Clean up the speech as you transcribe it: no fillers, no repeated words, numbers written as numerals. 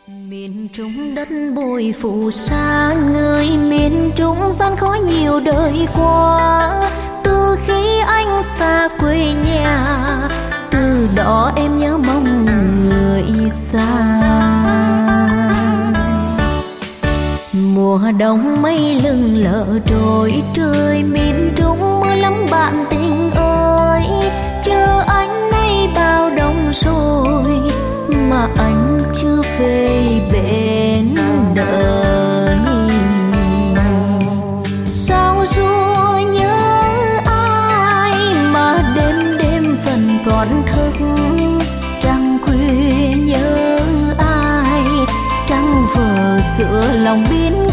Miền Trung đất bụi phù sa, người miền Trung gian khó nhiều đời qua. Từ khi anh xa quê nhà, từ đó em nhớ mong người xa. Mùa đông mây lưng lờ trôi, trời miền Trung mưa lắm bạn tình ơi. Chờ anh nay bao đông rồi mà anh chưa về bên đời. Sao ru nhớ ai mà đêm đêm vẫn còn thức, trăng khuya nhớ ai, trăng vờ giữa lòng biến